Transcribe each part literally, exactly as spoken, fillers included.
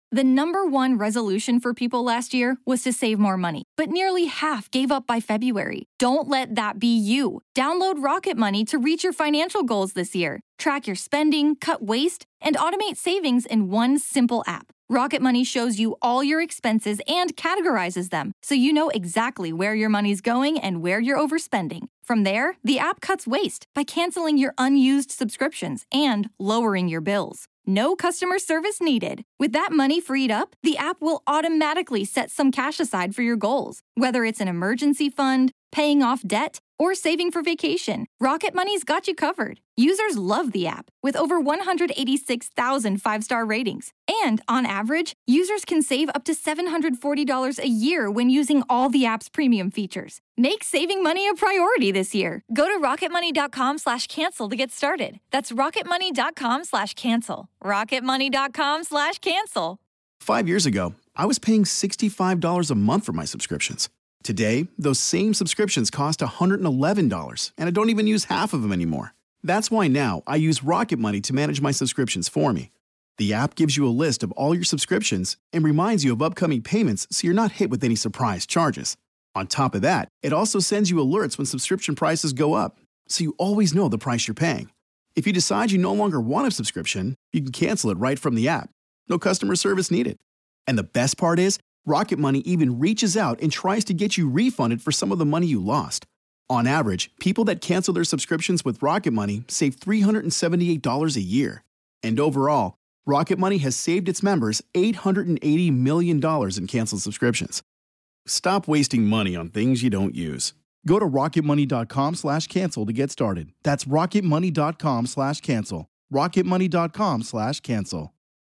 The number one resolution for people last year was to save more money, but nearly half gave up by February. Don't let that be you. Download Rocket Money to reach your financial goals this year. Track your spending, cut waste, and automate savings in one simple app. Rocket Money shows you all your expenses and categorizes them, so you know exactly where your money's going and where you're overspending. From there, the app cuts waste by canceling your unused subscriptions and lowering your bills. No customer service needed. With that money freed up, the app will automatically set some cash aside for your goals. Whether it's an emergency fund, paying off debt, or saving for vacation, Rocket Money's got you covered. Users love the app, with over one hundred eighty-six thousand five-star ratings. And on average, users can save up to seven hundred forty dollars a year when using all the app's premium features. Make saving money a priority this year. Go to rocketmoney.com slash cancel to get started. That's rocketmoney.com slash cancel. rocketmoney.com slash cancel. Five years ago, I was paying sixty-five dollars a month for my subscriptions. Today, those same subscriptions cost one hundred eleven dollars, and I don't even use half of them anymore. That's why now I use Rocket Money to manage my subscriptions for me. The app gives you a list of all your subscriptions and reminds you of upcoming payments so you're not hit with any surprise charges. On top of that, it also sends you alerts when subscription prices go up, so you always know the price you're paying. If you decide you no longer want a subscription, you can cancel it right from the app. No customer service needed. And the best part is, Rocket Money even reaches out and tries to get you refunded for some of the money you lost. On average, people that cancel their subscriptions with Rocket Money save three hundred seventy-eight dollars a year. And overall, Rocket Money has saved its members eight hundred eighty million dollars in canceled subscriptions. Stop wasting money on things you don't use. Go to rocketmoney.com slash cancel to get started. That's rocketmoney.com slash cancel. rocketmoney.com slash cancel.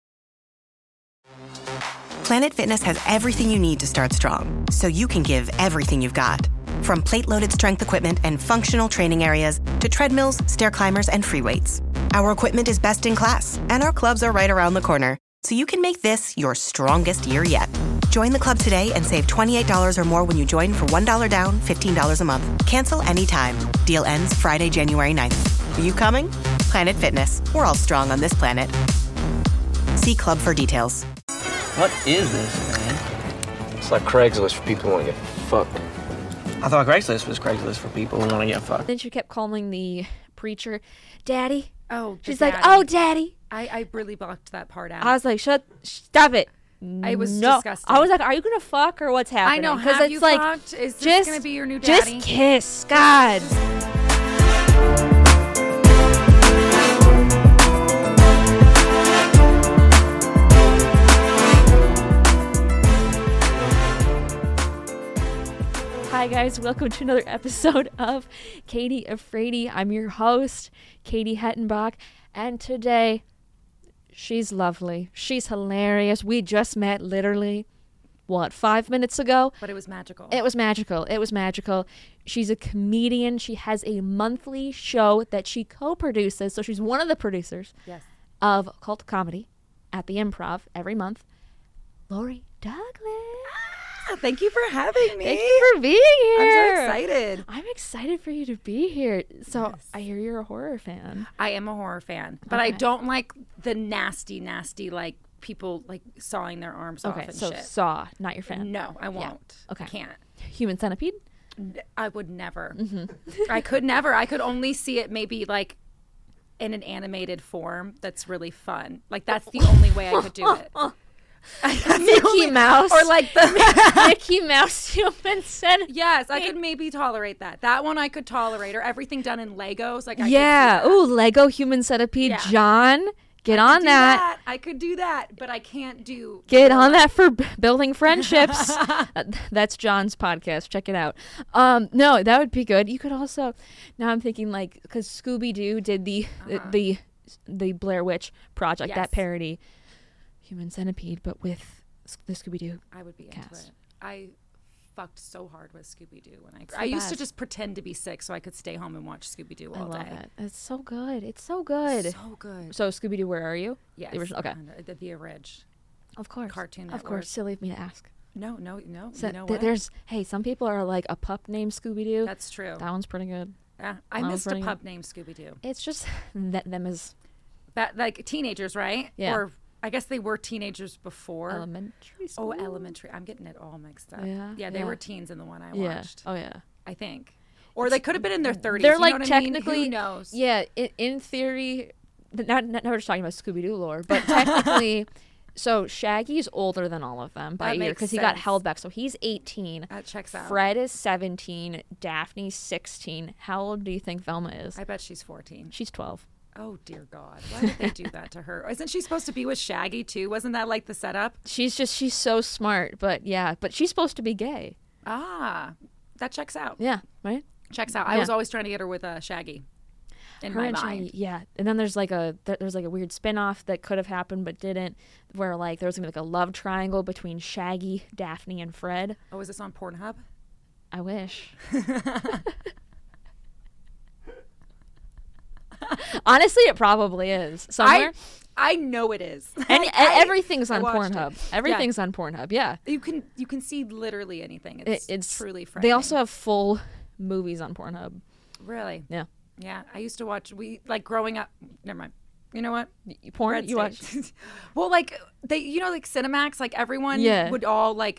Planet Fitness has everything you need to start strong, so you can give everything you've got. From plate-loaded strength equipment and functional training areas to treadmills, stair climbers, and free weights. Our equipment is best in class, and our clubs are right around the corner, so you can make this your strongest year yet. Join the club today and save twenty-eight dollars or more when you join for one dollar down, fifteen dollars a month. Cancel anytime. Deal ends Friday, January ninth. Are you coming? Planet Fitness. We're all strong on this planet. See club for details. What is this, man? It's like Craigslist for people who want to get fucked. I thought Craigslist was Craigslist for people who want to get fucked. Then she kept calling the preacher Daddy. Oh, she's daddy. like, oh, Daddy. I, I really blocked that part out. I was like, shut, stop it. It was no. disgusting. I was like, are you going to fuck or what's happening? I know. Have it's you like, fucked? Is this just, going to be your new daddy? Just kiss. God. Hi guys, welcome to another episode of Katie Afraidy. I'm your host, Katie Hettenbach, and today she's lovely. She's hilarious. We just met literally, what, five minutes ago? But it was magical. It was magical. It was magical. She's a comedian. She has a monthly show that she co-produces, so she's one of the producers yes. of Cult Comedy at the Improv every month. Lori Douglas. Thank you for having me. Thank you for being here. I'm so excited. I'm excited for you to be here. So Yes. I hear you're a horror fan. I am a horror fan, but Okay. I don't like the nasty, nasty, like people like sawing their arms off Okay, and so shit. Saw, not your fan. No, I won't. Okay. I can't. Human Centipede? I would never. Mm-hmm. I could never. I could only see it maybe like in an animated form that's really fun. Like that's the only way I could do it. Mickey only, Mouse. Or like the Mickey Mouse Human Centipede. Yes, I could maybe tolerate that. That one I could tolerate. Or everything done in Legos. Like I yeah. Could see that. Ooh, Lego Human Centipede. Yeah. John, get I on could that. that. I could do that, but I can't do. Get on that for b- building friendships. uh, that's John's podcast. Check it out. Um, no, that would be good. You could also. Now I'm thinking like because Scooby Doo did the, uh-huh. the the the Blair Witch Project, yes. that parody. Human Centipede, but with the Scooby-Doo I would be cast. into it. I fucked so hard with Scooby-Doo when I It's I used best. to just pretend to be sick so I could stay home and watch Scooby-Doo all I love day. it. It's so good. It's so good. So good. So Scooby-Doo, where are you? Yes. The original. Okay. uh, The, the orig. Of course. Cartoon Of Network. course. Silly of me to ask. No, no, no. So you know th- what? There's hey, some people are like a pup named Scooby-Doo. That's true. That one's pretty good. Yeah, I that missed a pretty pup good. named Scooby-Doo. It's just that them is That like teenagers, right? Yeah. Or I guess they were teenagers before. Elementary school. Oh, elementary. I'm getting it all mixed up. Yeah, Yeah, they yeah. were teens in the one I Yeah. watched. Oh yeah. I think. Or they could have been in their thirties. They're you like know what I mean? technically. Who knows? Yeah. In, in theory, not, not not we're just talking about Scooby Doo lore, but technically, so Shaggy's older than all of them by That a year makes because he got sense. held back. So he's eighteen. That checks out. Fred is seventeen. Daphne's sixteen. How old do you think Velma is? I bet she's fourteen. She's twelve. Oh, dear God. Why did they do that to her? Isn't she supposed to be with Shaggy, too? Wasn't that like the setup? She's just she's so smart, but yeah, but she's supposed to be gay. Ah, that checks out. Yeah, right. Checks out. I Yeah. was always trying to get her with uh, Shaggy in Her my and mind. Shaggy, yeah. And then there's like a there- there's like a weird spin-off that could have happened but didn't, where like there was gonna be like a love triangle between Shaggy, Daphne, and Fred. Oh, is this on Pornhub? I wish. Honestly, it probably is somewhere. I, I know it is. and I- e- I- everything's I on watched Pornhub. it. Everything's on Pornhub. Yeah. You can you can see literally anything. It- It's, it's truly They frightening. also have full movies on Pornhub. Really? Yeah. Yeah. I used to watch. We like growing up. Never mind. You know what? Y- Porn? Red You watch? State. Well, like they, you know, like Cinemax. Like everyone Yeah. would all like.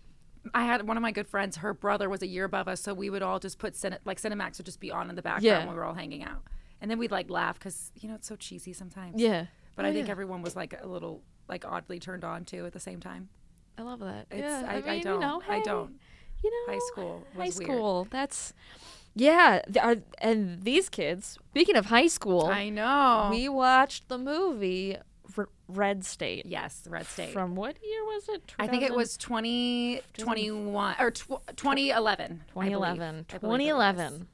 I had one of my good friends. Her brother was a year above us, so we would all just put Cine, like Cinemax would just be on in the background Yeah. when we were all hanging out, and then we'd like laugh because you know it's so cheesy sometimes. Yeah. But Oh, I think yeah. everyone was like a little like oddly turned on too at the same time. I love that. It's, yeah. I, I, mean, don't. You know, I hey, don't. You know, High school High was weird. school. That's yeah. th- Are, and these kids. Speaking of high school, I know. we watched the movie R- Red State. yes, Red State. From what year was it? I think it was twenty twenty-one or tw- twenty eleven. I twenty eleven. believe. I believe twenty it was. eleven.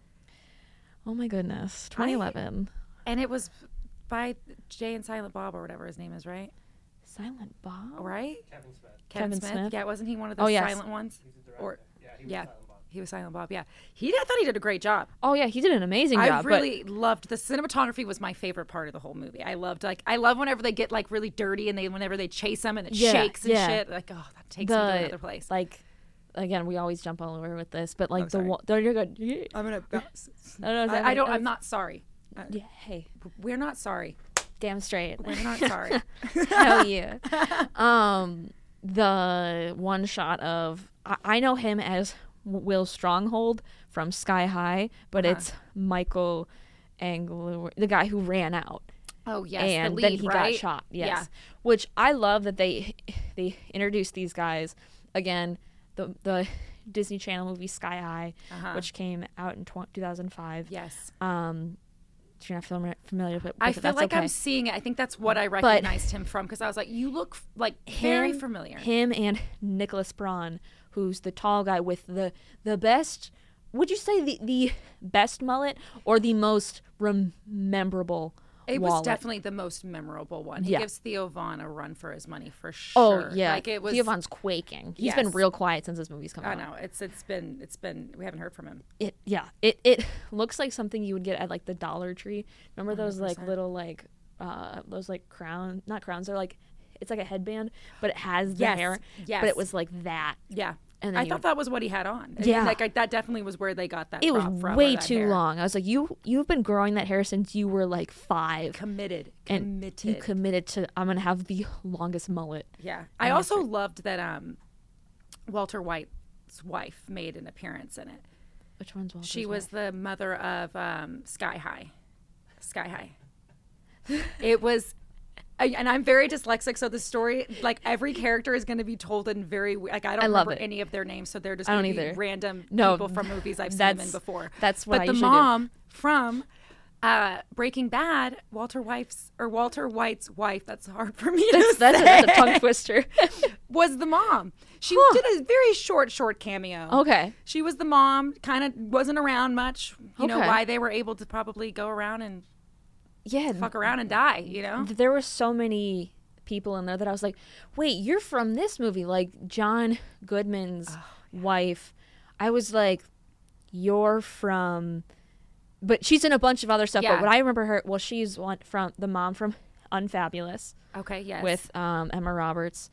Oh my goodness. twenty eleven. And it was by Jay and Silent Bob or whatever his name is, right? Silent Bob. Right? Kevin Smith. Kevin, Kevin Smith. Smith. Yeah, wasn't he one of Oh, those yes. silent ones? Or Yeah, he was yeah, Silent Bob. he was Silent Bob. Yeah, he. I thought he did a great job. Oh yeah, he did an amazing I job. but- really loved the cinematography. Was my favorite part of the whole movie. I loved like I love whenever they get like really dirty and they whenever they chase them and it Yeah, shakes and yeah. shit. Like oh, that takes me to another place. Like, again, we always jump all over with this, but like Oh, the sorry. one, no, you're good. Yeah. I'm gonna. I don't know. I, I don't. I'm not sorry. Uh, Yeah, hey, We're not sorry. damn straight. We're not sorry. Hell yeah. Um, the one shot of I, I know him as Will Stronghold from Sky High, but Uh-huh. it's Michael Anglo, the guy who ran out. Oh yes, and the lead, then he right? got shot. Yes, Yeah. which I love that they they introduced these guys again. The the Disney Channel movie Sky High, Uh-huh. which came out in tw- two thousand five. Yes. Um, you're not familiar, familiar with it. I with it, feel that's like okay. I'm seeing it. I think that's what I recognized him from because I was like, you look f- like very Him- familiar. Him and Nicholas Braun, who's the tall guy with the the best. Would you say the the best mullet or the most rememberable? It was wallet? definitely the most memorable one. He Yeah. gives Theo Vaughn a run for his money for Oh sure. yeah, like it was. Theo Vaughn's quaking. He's been Yes. real quiet since this movie's come I out. know it's it's been it's been we haven't heard from him. It yeah. It it looks like something you would get at like the Dollar Tree. Remember those like little like uh those like crown not crowns, they're like it's like a headband, but it has the Yes, hair. yes. But it was like that. Yeah, And then I you- thought that was what he had on. I mean, Yeah. like I, that definitely was where they got that. It was crop from, or way that too hair. long. I was like, you you've been growing that hair since you were like five. Committed, and committed. you committed to I'm gonna have the longest mullet. Yeah, I also loved that um, Walter White's wife made an appearance in it. Which one's Walter's She was wife? the mother of um, Sky High. Sky High. It was, I, and I'm very dyslexic, so the story, like every character is going to be told in very, like I don't I love remember it. any of their names, so they're just I going don't to be either. random No, people from movies I've seen them in that's- before. that's what but I the usually do. mom from uh, Breaking Bad, Walter White's or Walter White's wife. That's hard for me That's, to that's, a, say. that's a tongue twister. Was the mom. She Huh. did a very short, short cameo. Okay. She was the mom, kind of wasn't around much. You know, Okay. why they were able to probably go around and Yeah. fuck around and die, you know? There were so many people in there that I was like, wait, you're from this movie. Like John Goodman's Oh, wife. I was like, you're from, but she's in a bunch of other stuff. Yeah. But what I remember her, well, she's one from the mom from Unfabulous Okay, yes. with um, Emma Roberts.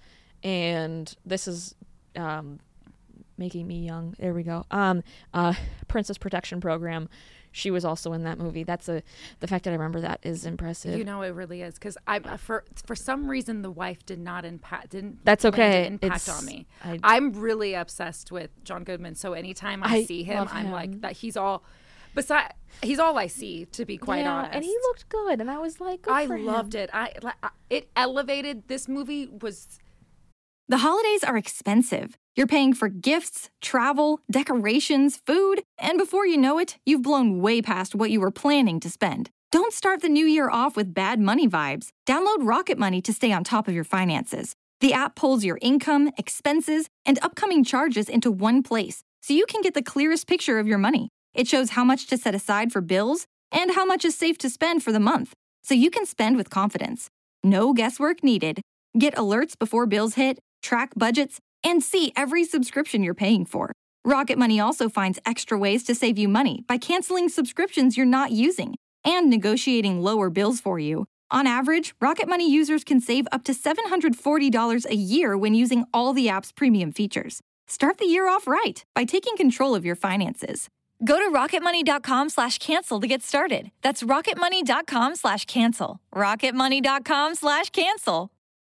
And this is um, making me young. There we go. Um, uh, Princess Protection Program. she was also in that movie. That's a the fact that I remember that is impressive. You know, it really is because I for for some reason the wife did not impact didn't That's land okay. an impact It's- on me. I- I'm really obsessed with John Goodman, so anytime I, I see him, love I'm him. like that. He's all beside. He's all I see, to be quite yeah, honest. and he looked good, and I was like, good I for him. loved it. I like I- it elevated. This movie was. The holidays are expensive. You're paying for gifts, travel, decorations, food, and before you know it, you've blown way past what you were planning to spend. Don't start the new year off with bad money vibes. Download Rocket Money to stay on top of your finances. The app pulls your income, expenses, and upcoming charges into one place, so you can get the clearest picture of your money. It shows how much to set aside for bills and how much is safe to spend for the month, so you can spend with confidence. No guesswork needed. Get alerts before bills hit, track budgets, and see every subscription you're paying for. Rocket Money also finds extra ways to save you money by canceling subscriptions you're not using and negotiating lower bills for you. On average, Rocket Money users can save up to seven hundred forty dollars a year when using all the app's premium features. Start the year off right by taking control of your finances. Go to rocketmoney.com slash cancel to get started. That's rocketmoney.com slash cancel. rocketmoney.com slash cancel.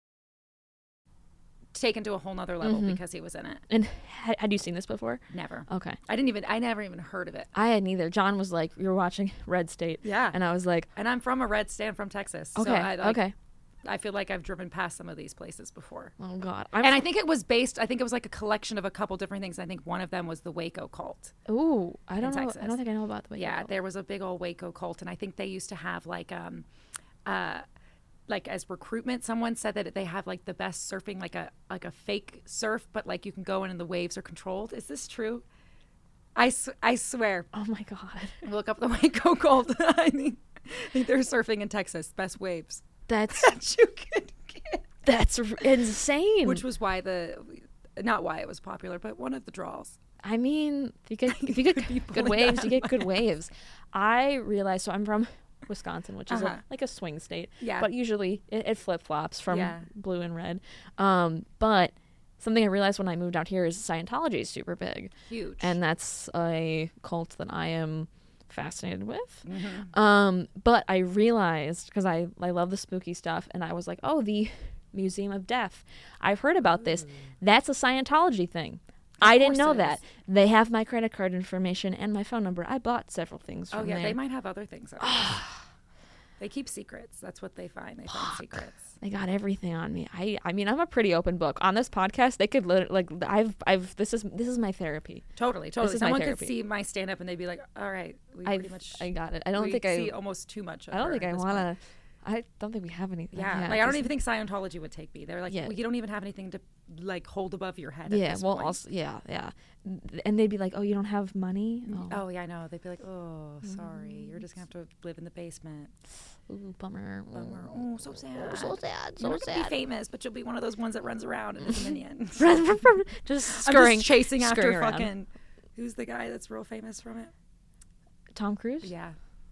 Taken to a whole nother level Mhm. because he was in it. And had, had you seen this before? Never. Okay. I didn't even. I never even heard of it. I had neither. John was like, "You're watching Red State." Yeah. And I was like, And I'm from a red state. I'm from Texas. "Okay, So I, like, okay." I feel like I've driven past some of these places before. Oh God. I'm And I think it was based. I think it was like a collection of a couple different things. I think one of them was the Waco cult. Ooh, I don't know. Texas. I don't think I know about the way. Yeah, there was a big old Waco cult, and I think they used to have like um, uh, like as recruitment. Someone said that they have like the best surfing, like a like a fake surf, but like you can go in and the waves are controlled. Is this true? I, s- I swear. Oh my God. Look up the Waco cult. I think, I think they're surfing in Texas. Best waves That's that you could get. that's r- insane. Which was why the, not why it was popular, but one of the draws. I mean, if you get if you get People good like waves, that. you get good waves. I realized. So I'm from Wisconsin, which is Uh-huh. a, like a swing state. Yeah. But usually it, it flip flops from Yeah. blue and red. Um, but something I realized when I moved out here is Scientology is super big. Huge. And that's a cult that I am fascinated with. Mm-hmm. Um, but I realized, because I, I love the spooky stuff, and I was like, oh, the Museum of Death. I've heard about this. That's a Scientology thing. I didn't course know it that. is. They have my credit card information and my phone number. I bought several things from Oh yeah, there. they might have other things. out there. They keep secrets. That's what they find. They find secrets. They got everything on me. I I mean, I'm a pretty open book. On this podcast, they could lit- like I've I've this is this is my therapy. Totally, totally. is my Someone could therapy. see my stand up and they'd be like, "All right, we I pretty much I got it. I don't we think I see almost too much." Of I don't her think at I this want point. to. I don't think we have anything. Yeah, like I don't 'cause- even think Scientology would take me. They're like, Yeah. well, you don't even have anything to like hold above your head. Yeah. At this Well, point. also yeah yeah, and they'd be like, oh, you don't have money. Oh, Oh yeah, I know. They'd be like, "Oh, sorry, you're just gonna have to live in the basement." ooh, bummer. Bummer. Oh, so sad. So sad. So You're not gonna sad. be famous, but you'll be one of those ones that runs around and is a minion. just I'm scurrying, just chasing after scurrying around. fucking. Who's the guy that's real famous from it? Tom Cruise. Yeah,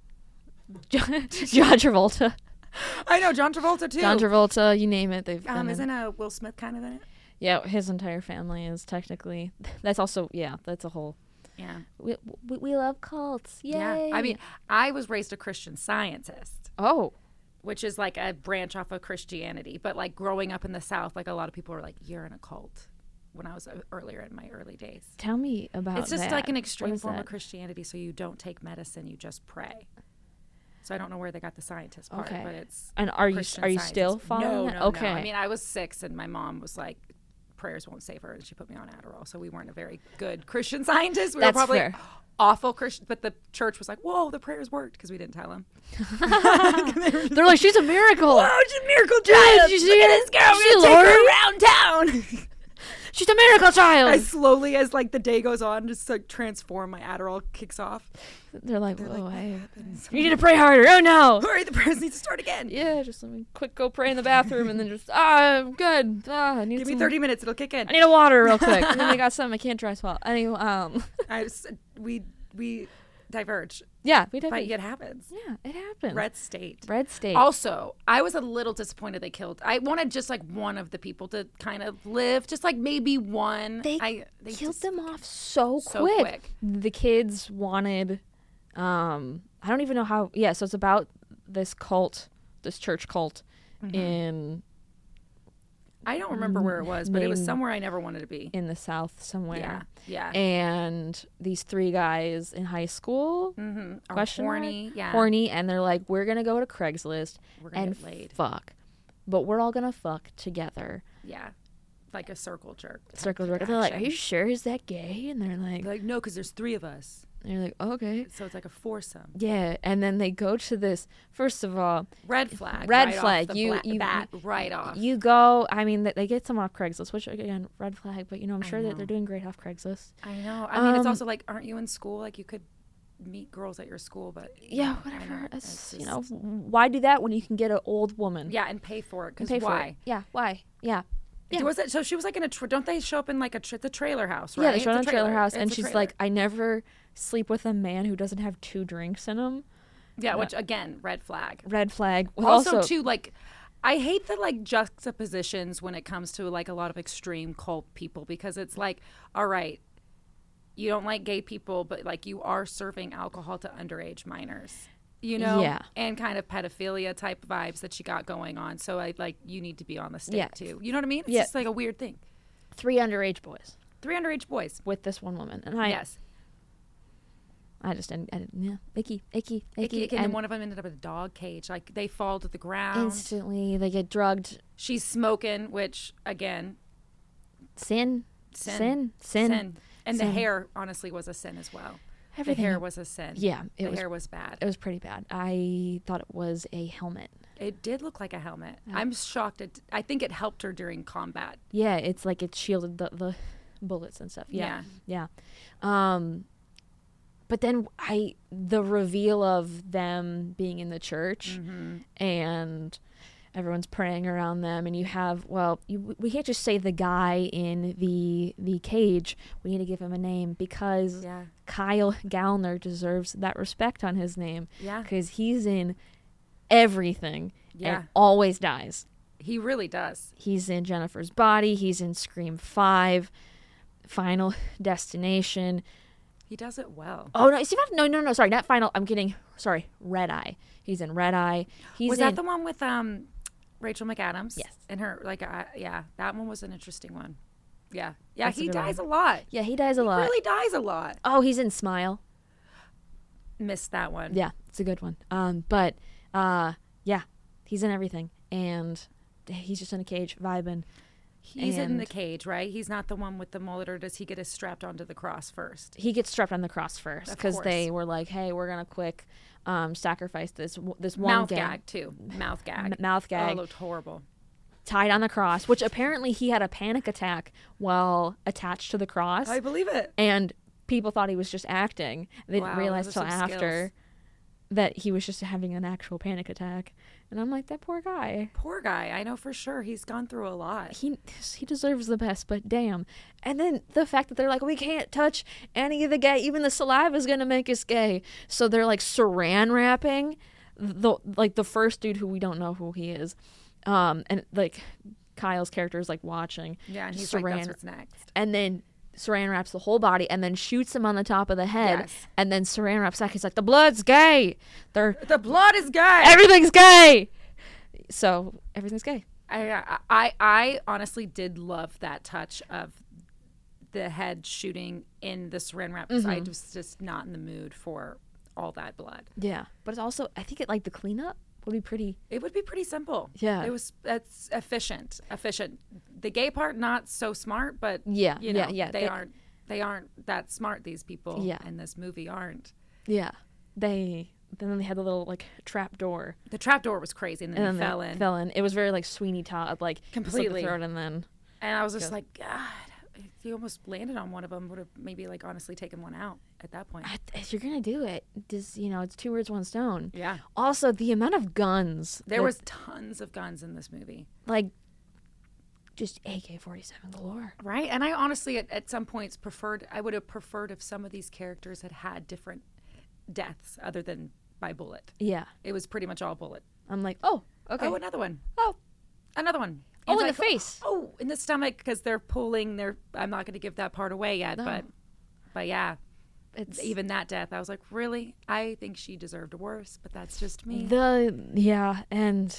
John, John Travolta. I know John Travolta too. John Travolta. You name it. They've Um, been isn't in. uh, Will Smith kind of in it? Yeah, his entire family is technically. That's also yeah. That's a whole. Yeah. We we, we love cults. Yay. Yeah. I mean, I was raised a Christian Scientist, oh. which is like a branch off of Christianity. But like growing up in the South, like a lot of people were like, "You're in a cult." When I was uh, earlier in my early days, Tell me about. it's just that. like an What extreme is form that? of Christianity. So you don't take medicine, you just pray. So I don't know where they got the scientist part, Okay. but it's And are you Christian are you Scientist. still following No, that? no, Okay. no. I mean, I was six, and my mom was like, "Prayers won't save her," and she put me on Adderall. So we weren't a very good Christian Scientist. We That's were probably fair. awful Christian, but the church was like, "Whoa, the prayers worked," because we didn't tell them. They're like, she's a miracle. Whoa, she's a miracle child! you Look see at it? this girl. She We're gonna take her Lori? around town. She's a miracle child. I slowly, as like the day goes on, just like transform. My Adderall kicks off. They're like, They're whoa, like, I, you need to pray harder. Oh no. Hurry, the prayers need to start again. Yeah, just let me quick go pray in the bathroom and then just ah, I'm good. Ah, I need Give some, me thirty minutes; it'll kick in. I need a water real quick. And then I got something I can't dry swallow. Anyway, um, I just, we we diverge, yeah, we did. but it happens. Yeah, it happened. Red State. Red State. Also, I was a little disappointed they killed. I wanted just like one of the people to kind of live, just like maybe one. They I they killed just- them off so, so quick. quick. The kids wanted Um, I don't even know how. Yeah, so it's about this cult, this church cult Mm-hmm. in I don't remember where it was, but it was Maine. somewhere I never wanted to be. in the South somewhere. Yeah, yeah. And these three guys in high school, Mm-hmm. Are question mark? horny, yeah. horny, and they're like, we're gonna go to Craigslist We're gonna and get laid. fuck, but we're all gonna fuck together. Yeah, like a circle jerk. type Circle of jerk. And they're like, are action. you sure? Is that gay? And they're like, Like, no, because there's three of us, and you're like, okay. so it's like a foursome. Yeah, and then they go to this. First of all, Red flag. Red right off flag. the You- bla- you- bat right off. you go. I mean, they- they get some off Craigslist, which again, red flag. But you know, I'm I sure that know. they're doing great off Craigslist. I know. I mean, it's Um, also like, aren't you in school? Like, you could meet girls at your school, but you Yeah, know, I whatever. know, It's, it's you know, just- why do that when you can get an old woman? yeah, and pay for it. and Because pay for why? it. Yeah, why? Yeah. Yeah. Was it so? She was like in a. Tra- don't they show up in like a tra- the trailer house? Right? Yeah, they It's showed a on a trailer house, It's and a she's trailer. like, I never sleep with a man who doesn't have two drinks in him. yeah, which again, red flag. Red flag. Also, Also, too, like, I hate the like juxtapositions when it comes to like a lot of extreme cult people because it's like, all right, you don't like gay people, but like you are serving alcohol to underage minors, you know, Yeah. and kind of pedophilia type vibes that you got going on. So I like you need to be on the stake Yeah. too. You know what I mean? It's Yeah. just like a weird thing. three underage boys Three underage boys. with this one woman, and I, yes. I just didn't. I didn't yeah, icky, icky, icky, Icky, icky, and then and one of them ended up in a dog cage. Like they fall to the ground. instantly they get drugged. She's smoking, which again, Sin, sin, sin, sin. sin. And the sin. hair honestly was a sin as well. Everything. The hair was a sin. Yeah, it the was. hair was bad. It was pretty bad. I thought it was a helmet. It did look like a helmet. I'm shocked. It, I think it helped her during combat. Yeah, it's like it shielded the, the bullets and stuff. Yeah, yeah. Um, but then I the reveal of them being in the church Mm-hmm. and everyone's praying around them, and you have well, you, we can't just say the guy in the the cage. We need to give him a name because Yeah. Kyle Gallner deserves that respect on his name. Yeah. because he's in everything Yeah. and always dies. He really does. He's in Jennifer's Body. He's in Scream five, Final Destination. He does it well. Oh no! Is he not, no, no, no. Sorry, not Final. I'm kidding. Sorry, Red Eye. He's in Red Eye. He's was in, that the one with um, Rachel McAdams? Yes. And her like uh, yeah, that one was an interesting one. Yeah. Yeah. That's a he good dies one. a lot. Yeah, he dies a He lot. really dies a lot. Oh, he's in Smile. Missed that one. Yeah, it's a good one. Um, but uh, yeah, he's in everything, and he's just in a cage vibing. He's in And- the cage, right? He's not the one with the mullet, or does he get us strapped onto the cross first? He gets strapped on the cross first Of because they course. were like, "Hey, we're gonna quick um, sacrifice this this one Mouth gang." gag too. Mouth gag. M- mouth gag. Oh, it looked horrible. Tied on the cross, which apparently he had a panic attack while attached to the cross, I believe it. and people thought he was just acting. They Wow, didn't realize those till are some after that he was just having an actual panic attack. And I'm like, that poor guy. Poor guy. I know for sure he's gone through a lot. He he deserves the best, but damn. And then the fact that they're like, we can't touch any of the gay, even the saliva is gonna make us gay. So they're like saran wrapping the like the first dude who we don't know who he is. Um and like Kyle's character is like watching. Yeah, and he's saran, like, that's what's next. and then saran wraps the whole body and then shoots him on the top of the head. Yes. And then saran wraps back. He's like, the blood's gay. They're The blood is gay. everything's gay. So everything's gay. I, I I honestly did love that touch of the head shooting in the saran wrap because I was just not in the mood for all that blood. Yeah. But it's also, I think it like the cleanup would be pretty. It would be pretty simple. Yeah. It was it's efficient. Efficient. The gay part not so smart, but Yeah, you know, yeah, yeah. They, They- aren't they aren't that smart, these people Yeah. in this movie aren't. Yeah. They, then they had the little like trap door. The trap door was crazy and then And they then fell they in. fell in. It was very like Sweeney Todd, like slit the Completely. throat and then. And I was just like, God, if you almost landed on one of them, would have maybe like honestly taken one out at that point. I- If you're gonna do it, just you know, it's two birds, one stone. Yeah. Also, the amount of guns. There that- was tons of guns in this movie. like just A K forty-seven galore. Right. And I honestly, at, at some points, preferred, I would have preferred if some of these characters had had different deaths other than by bullet. Yeah. It was pretty much all bullet. I'm like, oh, okay. Oh, another one. Oh, Another one. Oh, in the Anti- face. Oh, in the stomach because they're pulling their, I'm not going to give that part away yet, No. but, but yeah. It's even that death, I was like, really? I think she deserved worse, but that's just me. the yeah, and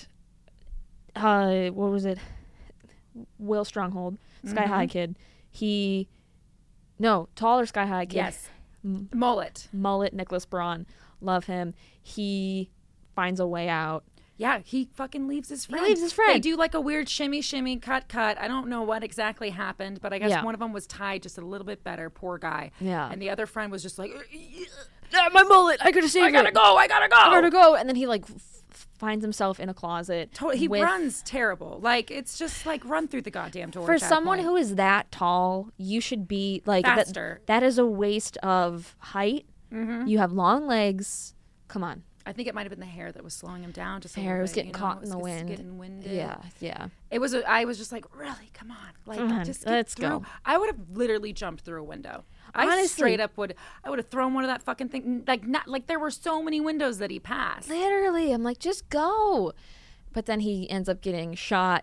uh, what was it? Will Stronghold, Sky Mm-hmm. High kid. He, no, taller Sky High kid. Yes. Mullet. Mullet, Nicholas Braun, love him. He finds a way out. Yeah, he fucking leaves his friend. leaves his They friend. do like a weird shimmy, shimmy, cut, cut. I don't know what exactly happened, but I guess Yeah. one of them was tied just a little bit better. Poor guy. Yeah. And the other friend was just like, Ah, my mullet, I gotta save I gotta it. go, I gotta go. I gotta go. And then he like f- finds himself in a closet. Totally, he with- runs terrible. Like, it's just like run through the goddamn door. For at that someone point. who is that tall, you should be like that- Faster. That is a waste of height. Mm-hmm. You have long legs. Come on. I think it might have been the hair that was slowing him down. Just a Hair little was bit, getting you know? caught It in the was just wind. Getting winded. Yeah, yeah. It was. A, I was just like, really, come on, like Come on, just get let's through. go. I would have literally jumped through a window. I Honestly. straight up would. I would have thrown one of that fucking thing. Like not like there were so many windows that he passed. Literally, I'm like, just go. But then he ends up getting shot.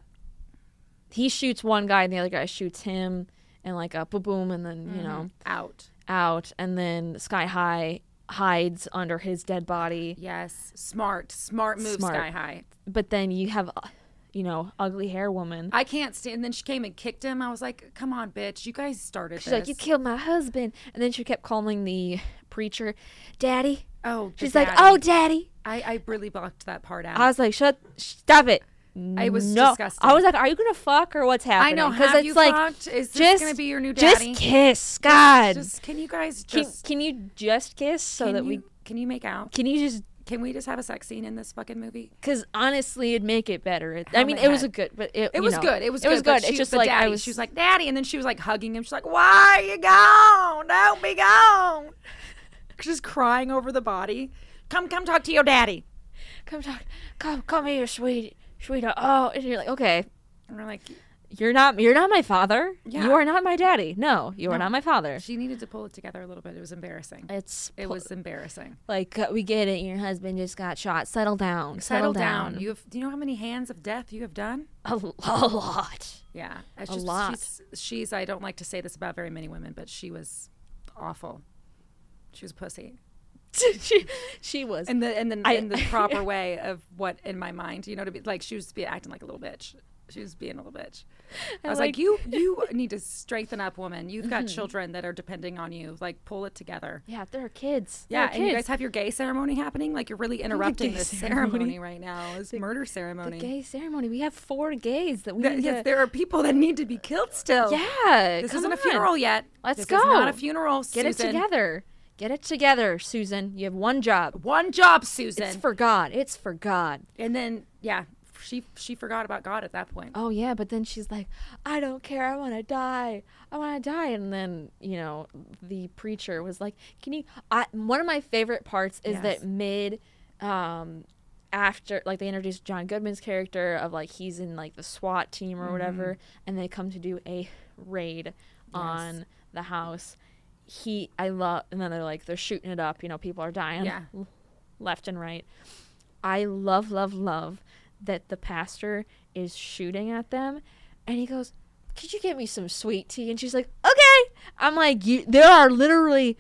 He shoots one guy, and the other guy shoots him, and like a boom, boom, and then you know Out. out, and then Sky High hides under his dead body. Yes, smart, smart move, Smart. Sky High. But then you have, uh, you know, ugly hair woman. I can't stand. And then she came and kicked him. I was like, come on, bitch, you guys started She's this. like, you killed my husband. And then she kept calling the preacher, Daddy. Oh, the She's like, daddy. oh, Daddy. I, I really blocked that part out. I was like, shut, stop it. It was no. disgusting. I was like, are you going to fuck or what's happening? I know. 'Cause Have it's you like, fucked? Is this just, gonna be your new just daddy? kiss. God. Just can you guys can, just can you just kiss so can that you, we, can you make out? can you just, Can we just have a sex scene in this fucking movie? because honestly, it'd make it better. It, I mean, Helmet it was a head. good, but it, It you was know, good. It was it good. was but good. She, It's just but like, daddy, I was, she was like, Daddy. And then she was like hugging him. She's like, why are you gone? Don't be gone. Just crying over the body. Come, come talk to your daddy. come talk, come, come here, sweet, sweetheart. Oh, and you're like, okay. And we're like, You're not. You're not my father. Yeah. You are not my daddy. No, you are No. not my father. she needed to pull it together a little bit. It was embarrassing. It's It pu- was embarrassing. like uh, we get it. Your husband just got shot. Settle down. Settle Settle, down. You have. Do you know how many hands of death you have done? a, a lot. Yeah, it's A just, lot. She's, she's. I don't like to say this about very many women, but she was awful. She was a pussy. she, she was. in the in the I- in the proper way of what in my mind, you know, to be like she was be acting like a little bitch. She was being a little bitch. I was like, like- you you need to strengthen up, woman. You've got children that are depending on you. Like, pull it together. yeah, there are kids. There Yeah, are and you kids. guys have your gay ceremony happening. Like, you're really interrupting gay this ceremony. ceremony right now. This murder ceremony. the gay ceremony. We have four gays that we Th- need yes, to. there are people that need to be killed still. Yeah, this come isn't on. a funeral yet. Let's this go. Is not a funeral. Get it Susan. together. Get it together, Susan. You have one job. One job, Susan. It's for God. It's for God. and then yeah, she she forgot about God at that point. Oh yeah, but then she's like, I don't care, I want to die, I want to die. And then you know the preacher was like, can you? I, one of my favorite parts is Yes. that mid, um, after like they introduced John Goodman's character of like he's in like the SWAT team or whatever, and they come to do a raid on the house. He, I love, and then they're like they're shooting it up. You know, people are dying Yeah. l- left and right. I love, love, love that the pastor is shooting at them, and he goes, "Could you get me some sweet tea?" And she's like, "Okay." I'm like, you, there are literally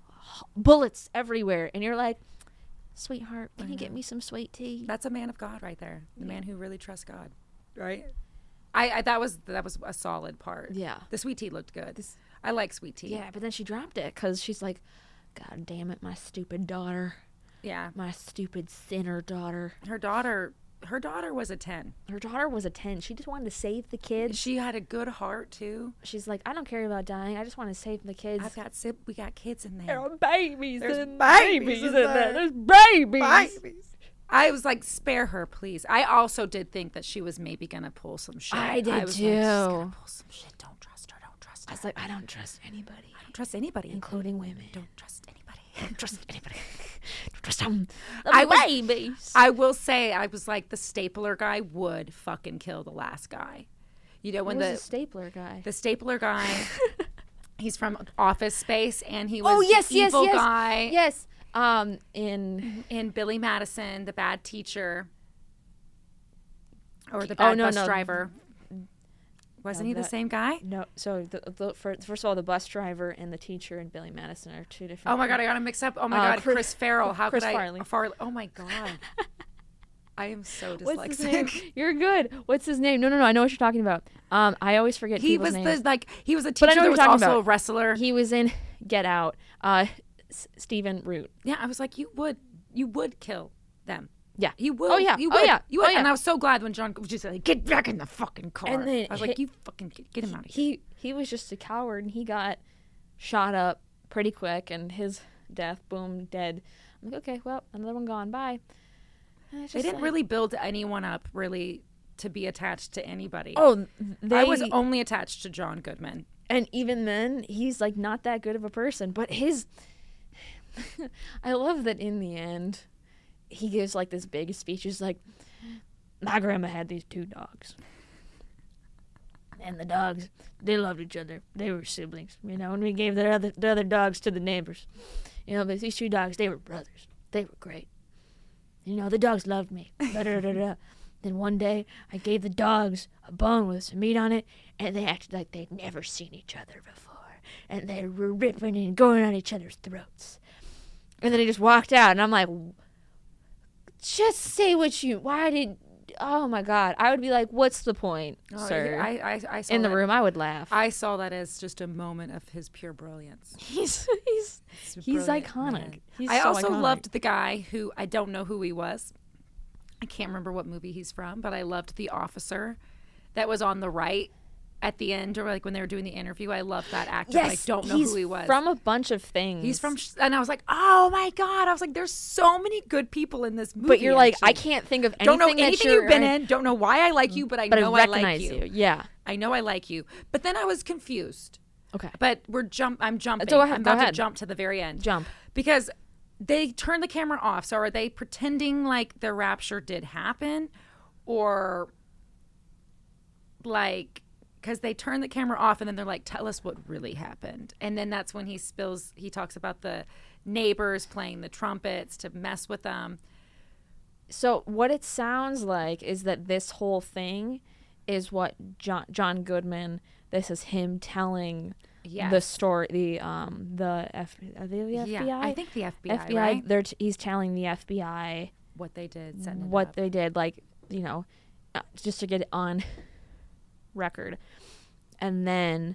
bullets everywhere, and you're like, "Sweetheart, can you get me some sweet tea?" That's a man of God right there. The man who really trusts God, right? I, I that was that was a solid part. Yeah. The sweet tea looked good. I like sweet tea. Yeah, but then she dropped it because she's like, "God damn it, my stupid daughter, Yeah. my stupid sinner daughter." Her daughter, her daughter was a ten. Her daughter was a ten. She just wanted to save the kids. She had a good heart too. She's like, "I don't care about dying. I just want to save the kids." I've got sib- we got kids in there. There are babies There's in babies babies in in there. there. There's babies. Babies. I was like, spare her, please. I also did think that she was maybe gonna pull some shit. I did was Like, She's gonna too. pull some shit. Don't trust her. Don't trust I her. was like, I don't trust anybody, Don't trust anybody, including women. Don't trust anybody. Don't trust anybody. Don't trust them. I I was- babies. I will say, I was like, the stapler guy would fucking kill the last guy. You know, when Who's the the stapler guy? the stapler guy, he's from Office Space, and he was Oh yes, the yes, evil yes, guy yes. Um, in in Billy Madison, the bad teacher, or the Oh, bad no, bus no. driver. Wasn't of he the that. same guy? No. So the, the for, first of all, the bus driver and the teacher and Billy Madison are two different. Oh my god, I got him mixed up. Oh my Uh, god, Chris- Chris Farrell. How Chris could I? Farley. Farley. Oh my god. I am so What's his name? dyslexic. You're good. What's his name? No, no, no. I know what you're talking about. Um, I always forget. He people's was names. the like he was a But I teacher know that what was you're talking also about. a wrestler. He was in Get Out. Uh, S- Stephen Root. Yeah, I was like, you would, you would kill them. Yeah. You would. Oh, yeah. You Oh, would. yeah. You would. Oh, yeah. And I was so glad when John was just like, get back in the fucking car. And then I was he- like, you fucking get, get him out of here. He he was just a coward, and he got shot up pretty quick, and his death, boom, dead. I'm like, okay, well, another one gone. Bye. And it's They just didn't like- really build anyone up really to be attached to anybody. Oh, they. I was only attached to John Goodman. And even then, he's like not that good of a person. But his, I love that in the end, he gives like this big speech. He's like, my grandma had these two dogs, and the dogs, they loved each other. They were siblings, you know. And we gave the other the other dogs to the neighbors, you know. But these two dogs, they were brothers. They were great. You know, the dogs loved me. Da, da, da, da. Then one day, I gave the dogs a bone with some meat on it, and they acted like they'd never seen each other before. And they were ripping and going on each other's throats. And then he just walked out, and I'm like, just say what you, why did, oh my God. I would be like, what's the point, Oh, sir? I, I, I saw In the that- room, I would laugh. I saw that as just a moment of his pure brilliance. he's he's a he's brilliant iconic. man. He's I so also iconic. loved the guy who I don't know who he was. I can't remember what movie he's from, but I loved the officer that was on the right at the end, or like when they were doing the interview. I loved that actor. Yes, but I don't know he's who he was. from a bunch of things. He's from, and I was like, oh my god! I was like, there's so many good people in this movie. But you're like, I actually. can't think of anything Don't know that anything you're you've been in. Don't know why I like you, but I but know I I, recognize like you. you. Yeah. I know I like you. But then I was confused. Okay. But we're jump. I'm jumping. Go ahead, I'm go about ahead. to jump to the very end. Jump. Because they turned the camera off. So are they pretending like the rapture did happen, or like because they turn the camera off and then they're like, "Tell us what really happened." And then that's when he spills. He talks about the neighbors playing the trumpets to mess with them. So what it sounds like is that this whole thing is what John John Goodman. This is him telling Yes. the story. The um the F are they the F B I? Yeah, I think the F B I. F B I. Right? They're t- he's telling the F B I What they did. Setting it what up. they did, like you know, uh, just to get it on record, and then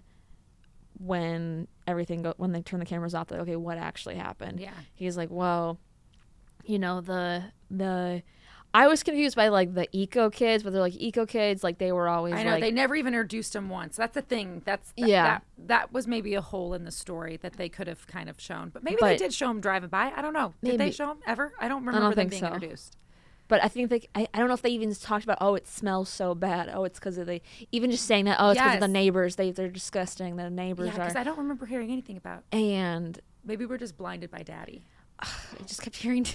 when everything go when they turn the cameras off, they're like, okay, what actually happened? Yeah. He's like, well, you know, the the I was confused by like the eco kids, but they're like eco kids, like they were always I know like they never even introduced him once. That's the thing. That's th- Yeah. That, that was maybe a hole in the story that they could have kind of shown. But maybe But- they did show him driving by. I don't know. Did they Maybe. show him ever? I don't remember don't them think being so. introduced. But I think they, I, I don't know if they even talked about, oh, it smells so bad. Oh, it's because of the, even just saying that, oh, it's because of the Yes. neighbors. They, they're disgusting. The neighbors Yeah, because are. I don't remember hearing anything about. And Maybe we're just blinded by Daddy. I just kept hearing,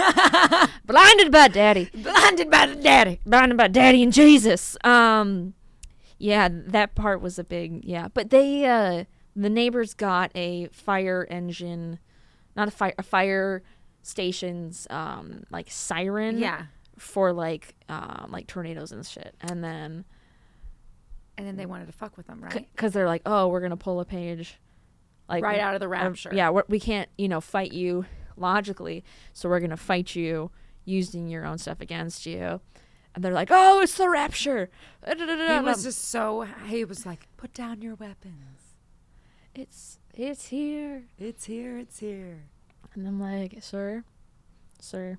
blinded by daddy. Blinded by Daddy. Blinded by daddy and Jesus. Um, yeah, that part was a big, yeah. But they, uh, the neighbors got a fire engine, not a fire, a fire station's, um, like siren. Yeah. For like, um, like tornadoes and shit. And then. And then they wanted to fuck with them, right? Because they're like, oh, we're gonna pull a page, like Right out of the rapture. yeah, we're, we can't, you know, fight you logically, so we're gonna fight you using your own stuff against you. And they're like, oh, it's the rapture. He was just so. He was like, put down your weapons. it's it's here. It's here. It's here. And I'm like, sir, sir,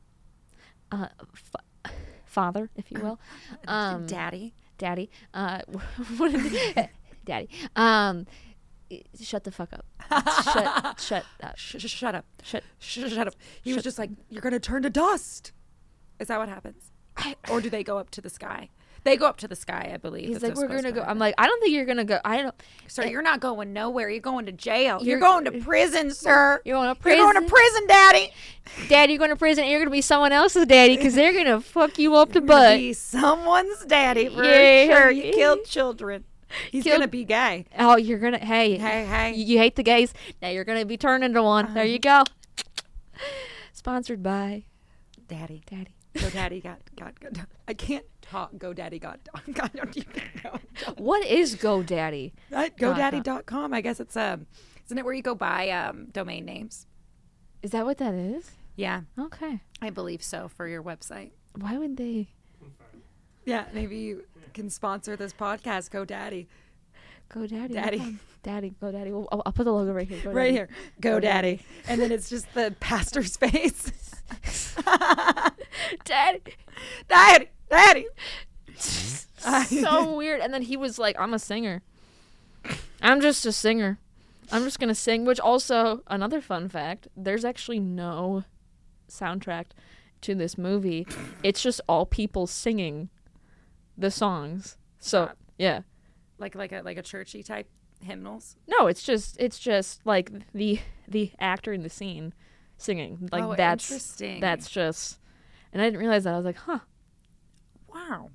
uh, fa- father, if you will, um, Daddy. daddy, uh, what did daddy, um. Shut the fuck up. Shut, shut up. Sh- sh- shut up. Shut. Sh- shut up. He was just like, you're going to turn to dust. Is that what happens? Or do they go up to the sky? They go up to the sky, I believe. He's That's like, what's we're supposed gonna to go. happen. I'm like, I don't think you're gonna go. I don't. Sir, you're not going nowhere. You're going to jail. You're, You're- going to prison, sir. You're going to You're going to prison? prison, Daddy. Daddy, you're going to prison. And you're gonna be someone else's daddy because they're gonna fuck you up the You're gonna butt. be someone's daddy for Yeah. sure. You killed children. He's Killed- gonna be gay. Oh, you're gonna. Hey, Hey, hey. You, you hate the gays. Now you're gonna be turned into one. There you go. Sponsored by Daddy. Daddy. GoDaddy got got. got I can't talk. GoDaddy got. God, don't even know. What is GoDaddy? Right, GoDaddy dot com. I guess it's um, isn't it where you go buy um domain names? Is that what that is? Yeah, Okay. I believe so for your website. Why would they? Yeah, maybe you can sponsor this podcast. GoDaddy. GoDaddy. Daddy. Daddy. GoDaddy. Well, I'll, I'll put the logo right here. GoDaddy. Right here. GoDaddy. And then it's just the pastor's face. Daddy. Daddy. Daddy. So weird. And then he was like, I'm a singer. I'm just a singer. I'm just going to sing, which also, another fun fact, there's actually no soundtrack to this movie. It's just all people singing the songs. So, yeah. Like like a like a churchy type hymnals. No, it's just it's just like the the actor in the scene singing. Like Oh, that's interesting. that's just, and I didn't realize that. I was like, huh. Wow.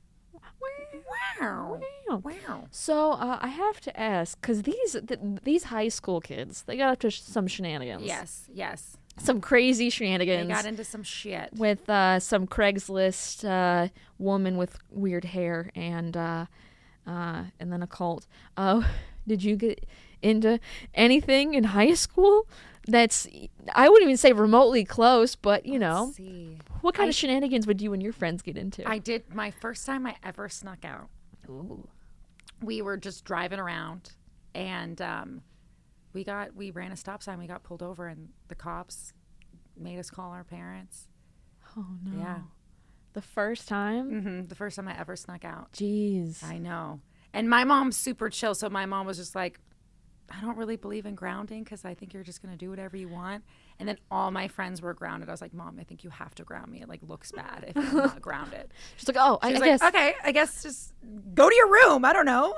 Wow. Wow. Wow. So uh, I have to ask, because these th- these high school kids, they got up to sh- some shenanigans. Yes. Yes. Some crazy They shenanigans. got into some shit. with uh, some Craigslist uh, woman with weird hair and uh, uh, and then a cult. Uh, did you get into anything in high school that's, I wouldn't even say remotely close, but you know, Let's see. what kind I- of shenanigans would you and your friends get into? I did my first time I ever snuck out. Ooh. We were just driving around, and um, we got we ran a stop sign. We got pulled over, and the cops made us call our parents. Oh no. Yeah. The first time? hmm The first time I ever snuck out. Jeez. I know. And my mom's super chill, so my mom was just like, I don't really believe in grounding because I think you're just going to do whatever you want. And then all my friends were grounded. I was like, Mom, I think you have to ground me. It like looks bad if I'm not grounded. She's like, oh, I, She's I like, guess. okay, I guess just go to your room. I don't know.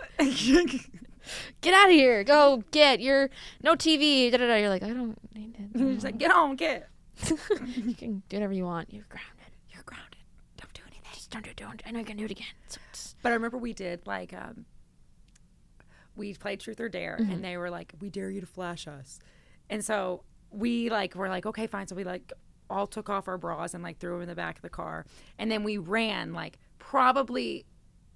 Get out of here. Go get your no T V. Da, da, da. You're like, I don't need it. She's like, get home, kid. You can do whatever you want. You're grounded. You're grounded. Don't do anything. Just don't do it. Don't. I know you can do it again. So just- But I remember we did like um, we played Truth or Dare, Mm-hmm. and they were like, "We dare you to flash us," and so we like were like, "Okay, fine." So we like all took off our bras and like threw them in the back of the car, and then we ran like probably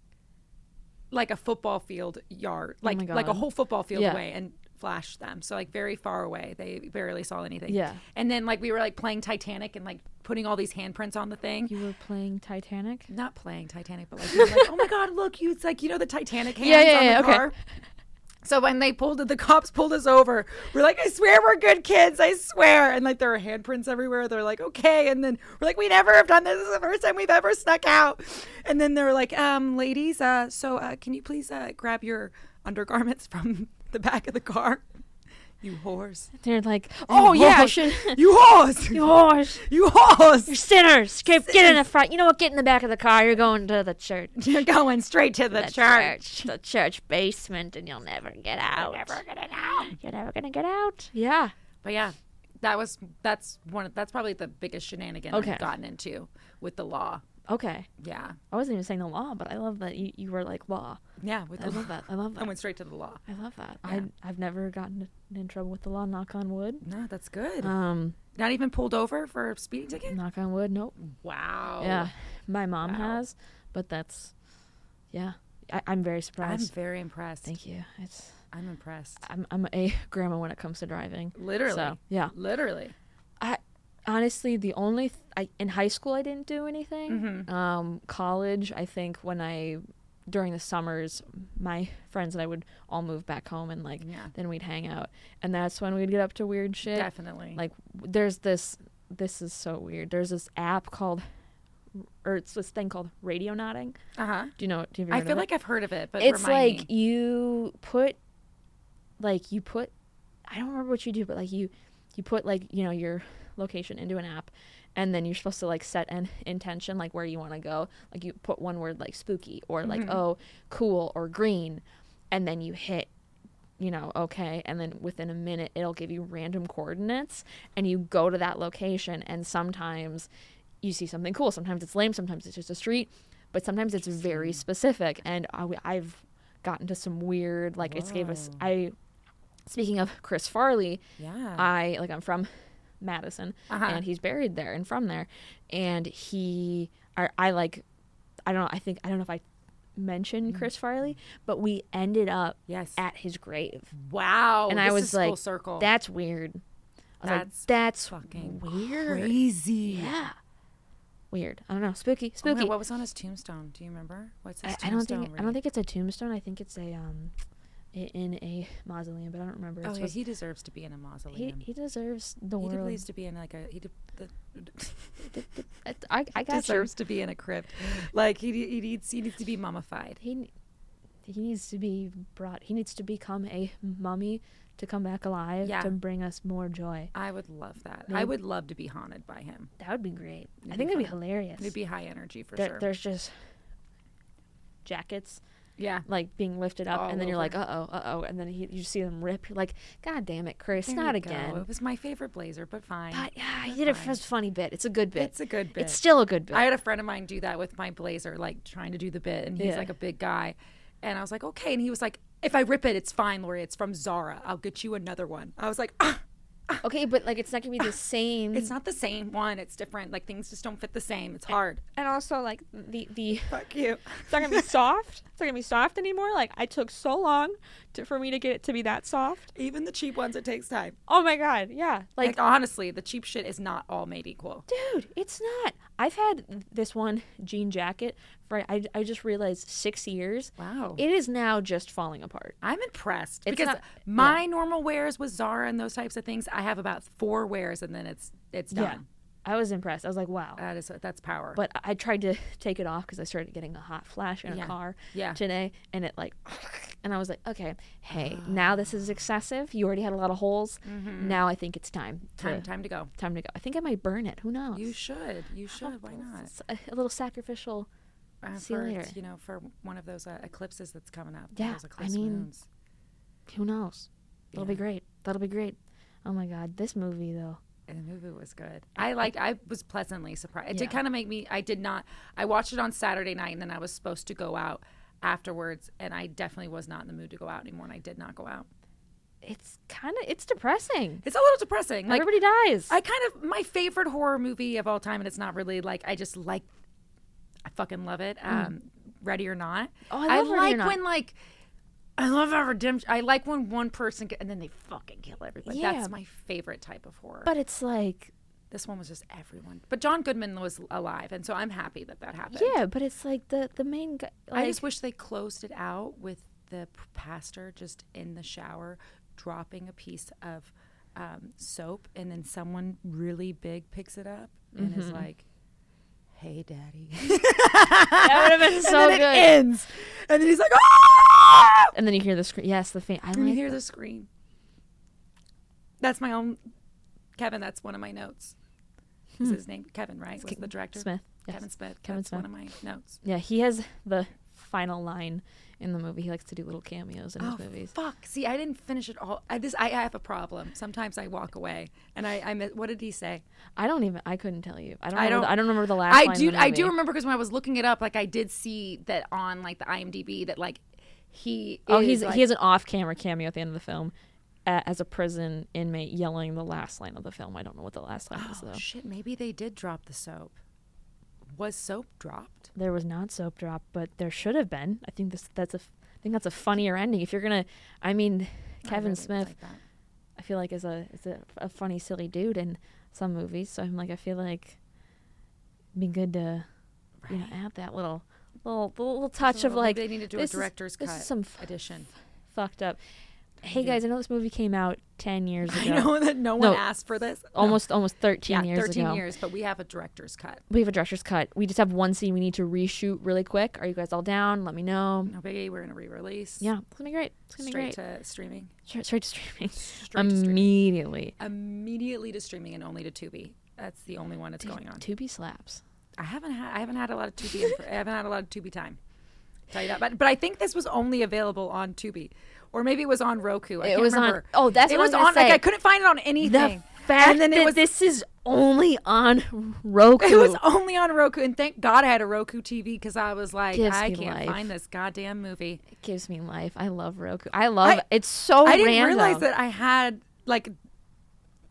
like a football field yard, like Oh my like a God. whole football field Yeah. away, and flashed them. So like very far away, they barely saw anything. Yeah. And then like we were like playing Titanic and like putting all these handprints on the thing. You were playing Titanic? Not playing Titanic, but like, we were like, oh my God, look, you, it's like, you know, the Titanic hands Yeah, yeah, on the yeah, okay. car. So when they pulled it, the cops pulled us over. We're like, I swear we're good kids. I swear. And like, there were handprints everywhere. They're like, okay. And then we're like, we never have done this. This is the first time we've ever snuck out. And then they were like, um, ladies, uh, so uh, can you please uh, grab your undergarments from the back of the car? You whores. They're like, oh You yeah, I whores. should. You whores. You whores. You whores. You're sinners. Get, get in the front. You know what? Get in the back of the car. You're going to the church. You're going straight to the, The church. The church basement, and you'll never get out. You're never gonna know. You're never gonna get out. Yeah. But yeah, that was that's one. Of, that's probably the biggest shenanigan Okay. I've gotten into with the law. Okay. Yeah, I wasn't even saying the law, but I love that you, you were like law. yeah. With I the love that. I love I that. went straight to the law. I love that. Yeah. I I've never gotten in trouble with the law. Knock on wood. No, that's good. Um, Not even pulled over for a speeding ticket. knock on wood. Nope. Wow. Yeah, my mom Wow. has, but that's, yeah. I, I'm very I'm surprised. very impressed. Thank you. It's I'm impressed. I'm I'm a grandma when it comes to driving. Literally. So yeah. Literally. I honestly the only th- I in high school I didn't do anything. Mm-hmm. Um, college I think when I during the summers my friends and I would all move back home and like Yeah. then we'd hang out and that's when we'd get up to weird shit. Definitely. Like there's this this is so weird. There's this app called or it's this thing called radio nodding. Uh huh. Do you know? Do you ever I heard of feel it? like I've heard of it, but It's remind like me. you put like you put I don't remember what you do, but like you you put like, you know, your location into an app and then you're supposed to like set an intention like where you want to go. Like you put one word like spooky or like Mm-hmm. oh cool or green and then you hit you know, okay, and then within a minute it'll give you random coordinates and you go to that location and sometimes you see something cool. Sometimes it's lame, sometimes it's just a street, but sometimes it's very specific and I, I've gotten to some weird like it's gave us I speaking of Chris Farley, Yeah. I like I'm from Madison, Uh-huh. and he's buried there and from there. And he, I, I like, I don't know, I think, I don't know if I mentioned Chris Farley, but we ended up Yes. at his grave. Wow. And I this was is like, full circle. that's weird. I was That's like, that's fucking weird. crazy. Yeah. Weird. I don't know. Spooky. Oh my Spooky. God, what was on his tombstone? Do you remember? What's his I, I don't tombstone? think I don't read? think it's a tombstone. I think it's a um i- in a mausoleum, but I don't remember. Oh, It's yeah, what- he deserves to be in a he mausoleum. he deserves the He world. deserves to be in like a. He de- the, I, I, I got deserves to be in a crypt. Like he he needs he needs to be mummified. you. He he needs to be brought. He needs to become a mummy to come back alive Yeah. to bring us more joy. I would love that. I Maybe- would love to be haunted by him. That would be great. I It'd think be that'd be fun. hilarious. It'd be high energy for there, sure. There's just jackets Yeah. like being lifted up, All and then you're like, over. uh oh, uh oh, and then he, you see them rip. You're like, God damn it, Chris, There not you go. again. It was my favorite blazer, but fine. But yeah, he But did it fine. for a funny bit. It's a good bit. It's a good bit. It's still a good bit. I had a friend of mine do that with my blazer, like trying to do the bit, and he's Yeah. like a big guy. And I was like, okay. And he was like, if I rip it, it's fine, Lori. It's from Zara. I'll get you another one. I was like, ah, Okay, but like it's not gonna be the same. it's not the same one. It's different. Like things just don't fit the same. It's hard. And also like the the Fuck you. it's not gonna be soft. It's not gonna be soft anymore. Like I took so long to, for me to get it to be that soft. Even the cheap ones, it takes time. Oh my god, yeah. Like, Like honestly, the cheap shit is not all made equal. dude, it's not. I've had this one jean jacket for I, I just realized six years. Wow. It is now just falling apart. I'm impressed It's because not- my normal wears with Zara and those types of things, I have about four wears and then it's it's done. Yeah. I was impressed. I was like, wow. That is that's power. But I I tried to take it off because I started getting a hot flash in a Yeah. car Yeah. today, and it like, and I was like, okay, hey, now this is excessive. You already had a lot of holes. Now I think it's time to time time to go. time to go. I think I might burn it. Who knows? You should. You should. Why not? It's a, a little sacrificial. Uh, See you for, later. you know, for one of those uh, eclipses that's coming up. Yeah, Those I eclipse mean, moons. Who knows? That'll be great. That'll be great. Oh my god, this movie though. And the movie was good. I liked. I was pleasantly surprised. It Yeah. did kind of make me. I did not. I watched it on Saturday night, and then I was supposed to go out afterwards, and I definitely was not in the mood to go out anymore, and I did not go out. It's kind of it's depressing. It's a little depressing. Like Everybody dies. I kind of my favorite horror movie of all time, and it's not really like I just like. I fucking love it. Um, Ready or Not. Oh, I love Ready or like Not. when like. I love our redemption. I like when one person get, and then they fucking kill everybody. Yeah. That's my favorite type of horror. but it's like, this one was just everyone. But John Goodman was alive, and so I'm happy that that happened. yeah, but it's like the the main guy. Like, I just wish they closed it out with the p- pastor just in the shower dropping a piece of um, soap, and then someone really big picks it up and Mm-hmm. is like, "Hey, Daddy." that would have been so and then good. it ends, and then he's like, "Ah!" And then you hear the scream. Yes, the fan. I And you like hear that. the scream. That's my own, Kevin. That's one of my notes. Is his name Kevin? Right? Was Ke- the director Smith, yes. Kevin Smith. Kevin That's one Smith. of my notes. Yeah, he has the final line in the movie. He likes to do little cameos in Oh his movies. fuck! See, I didn't finish it all. I this I have a problem. Sometimes I walk away, and I I miss, what did he say? I don't even. I couldn't tell you. I don't. I Remember don't- the, I don't remember the last. I line do Of the I do movie. remember because when I was looking it up, like I did see that on like the IMDb that like he Oh, is, he's like, he has an off-camera cameo at the end of the film, uh, as a prison inmate yelling the last line of the film. I don't know what the last line is oh though. shit! Maybe they did drop the soap. Was soap dropped? There was not soap drop, but there should have been. I think this that's a f- I think that's a funnier ending. If you're gonna, I mean, I Kevin really was Smith, like that. I feel like is a is a, a funny, silly dude in some movies. So I'm like, I feel like it'd be good to, you know, add that little little little touch of Well, like maybe they need to do a this is- director's this cut is some f- edition. fucked up. Hey guys, I know this movie came out ten years ago. I know that no one No, asked for this. No. Almost almost thirteen yeah, years thirteen ago. years, but we have a director's cut. We have a director's cut. We just have one scene we need to reshoot really quick. Are you guys all down? Let me know. No biggie. We're gonna re-release. Yeah, it's gonna be great. It's gonna straight be great. to streaming. Straight, straight to streaming. Straight to streaming. Immediately. Immediately to streaming and only to Tubi. That's the only one that's going on. Tubi slaps. I haven't had I haven't had a lot of Tubi. in- I haven't had a lot of Tubi time. Tell you that, but but I think this was only available on Tubi, or maybe it was on Roku. I It can't was on- remember. oh, that's it what I was was gonna on. Like say. I couldn't find it on anything. The fact and then that it was this is only on Roku. it was only on Roku, and thank God I had a Roku T V because I was like, Gives I me can't life. find this goddamn movie. It gives me life. I love Roku. I love I- it's so I didn't random. realize that I had like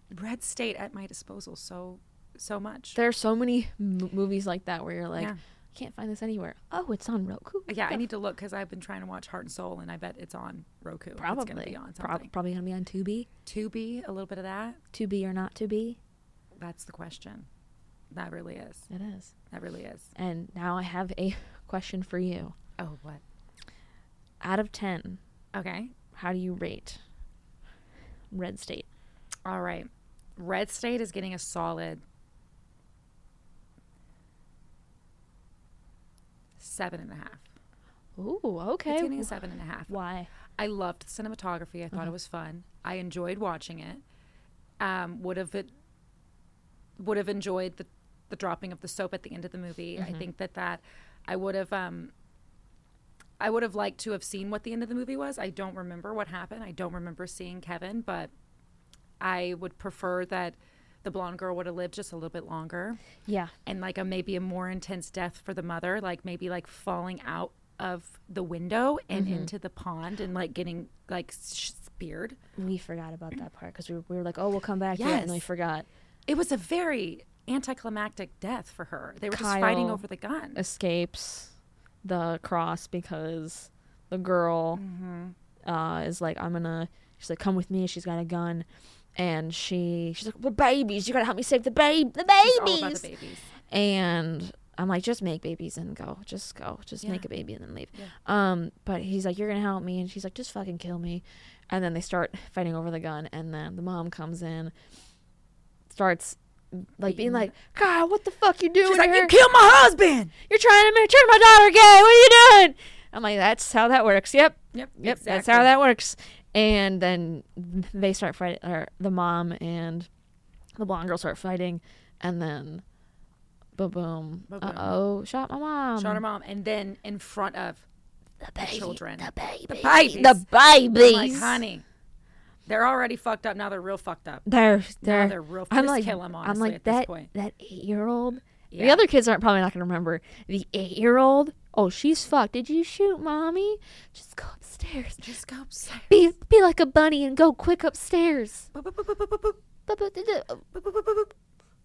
Red State at my disposal so so much. There are so many m- movies like that where you're like, Yeah. I can't find this anywhere. Oh, it's on Roku. Yeah, I need to look because I've been trying to watch Heart and Soul, and I bet it's on Roku. Probably. It's going to be on Prob- something. probably going to be on Tubi. Tubi, a little bit of that. To be or not to be. That's the question. That really is. It is. That really is. And now I have a question for you. Oh, what? Out of ten, Okay. how do you rate Red State? All right. Red State is getting a solid seven and a half. Ooh, okay. It's getting a seven and a half. Why? I loved the cinematography. I thought Uh-huh. it was fun. I enjoyed watching it. Um, would have it would have enjoyed the the dropping of the soap at the end of the movie. I think that that I would have um I would have liked to have seen what the end of the movie was. I don't remember what happened. I don't remember seeing Kevin, but I would prefer that the blonde girl would have lived just a little bit longer. Yeah. And like a maybe a more intense death for the mother, like maybe like falling out of the window and into the pond and like getting like sh- speared. We forgot about that part because we, were- we were like, oh, we'll come back to it. And we Yes. forgot. It was a very anticlimactic death for her. They were just fighting Kyle over the gun. Escapes the cross because the girl Mm-hmm. uh, is like, I'm gonna, she's like, come with me. She's got a gun. And she, she's like, we're babies. You gotta help me save the babe, the It's babies. all about the babies. And I'm like, just make babies and go. Just go. Just Yeah. make a baby and then leave. Yeah. Um, but he's like, you're gonna help me, and she's like, just fucking kill me. And then they start fighting over the gun, and then the mom comes in, starts like being like, God, what the fuck you doing She's like, here? you killed my husband. You're trying to ma- turn my daughter gay. What are you doing? I'm like, that's how that works. Yep. Yep. Yep. That's exactly. how that works. And then they start fighting, or the mom and the blonde girl start fighting, and then boom, boom. Ba-boom. Uh oh, shot my mom. Shot her mom, and then in front of The the baby, children. The babies. The babies. The babies. I'm like, honey, they're already fucked up. Now they're real fucked up. They're Now they're. they're real. I'm just like, kill them, honestly, I'm like at that. this point. That eight year old. The Yeah. other kids aren't probably not gonna remember. The eight year old. Oh, she's fucked. Did you shoot mommy? Just go upstairs. Just go upstairs. Be be like a bunny and go quick upstairs. Boop, boop, boop, boop, boop, boop. Uh Boop, boop, boop, boop, boop.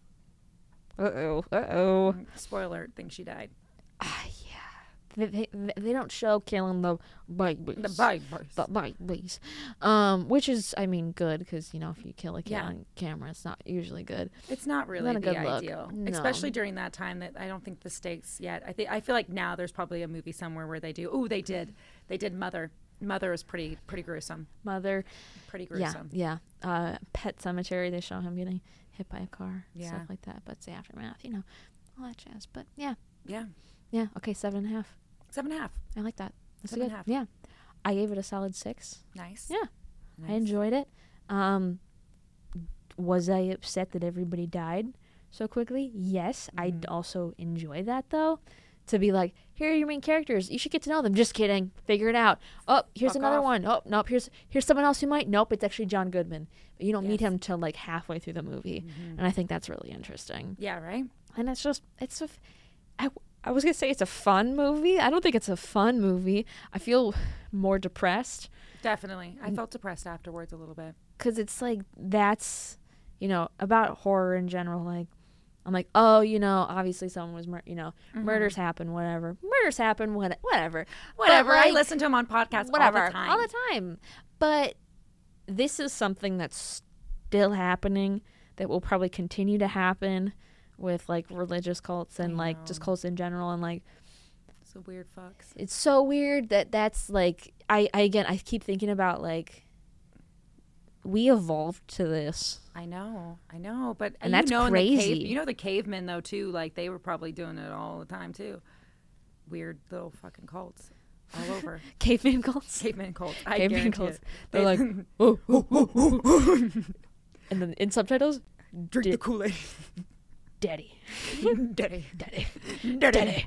oh. Uh oh. Spoiler alert, think she died. Ah, yeah. They, they, they don't show killing the babies. The babies. The babies. Um, which is, I mean, good because, you know, if you kill a kid Yeah. on camera, it's not usually good. It's not really Not a the good look. ideal, No. especially during that time. That I don't think the stakes yet. I think I feel like now there's probably a movie somewhere where they do. Oh, they did. They did Mother. Mother is pretty pretty gruesome. Mother. Pretty Yeah. gruesome. Yeah. Uh, Pet Cemetery, they show him getting hit by a car. Yeah. Stuff like that. But it's the aftermath, you know, all that jazz. But yeah. Yeah. Yeah. Okay. Seven and a half. Seven and a half. I like that. That's Seven and good. a half. Yeah. I gave it a solid six. Nice. Yeah. Nice. I enjoyed it. Um, was I upset that everybody died so quickly? Yes. I Mm-hmm. also enjoy that though. To be like, here are your main characters. You should get to know them. Just kidding. Figure it out. Oh, here's Fuck another off. one. Oh, nope. Here's here's someone else who might. Nope. It's actually John Goodman. But you don't meet Yes. him till like halfway through the movie, Mm-hmm. and I think that's really interesting. Yeah. Right. And it's just it's a. f- I, I was gonna say it's a fun movie. I don't think it's a fun movie. I feel more depressed. Definitely. I felt depressed afterwards a little bit. Because it's like that's you know about horror in general. Like I'm like, oh, you know, obviously someone was mur- you know murders happen, whatever. Murders happen, what whatever, But, Whatever. I like, listen to him on podcasts whatever all the time. all the time. But this is something that's still happening that will probably continue to happen with like religious cults and like just know. cults in general and like. So weird fucks. It's so weird that that's like I, I again I keep thinking about like we evolved to this. I know, I know, but And you that's know, in the cave, crazy. you know, the cavemen though too. Like they were probably doing it all the time too. Weird little fucking cults all over. Caveman cults. Caveman cults. I Caveman guarantee cults. it. They're They- like oh, oh, oh, oh, oh. And then in subtitles, drink Di- the Kool-Aid. Daddy, Daddy, Daddy, Daddy.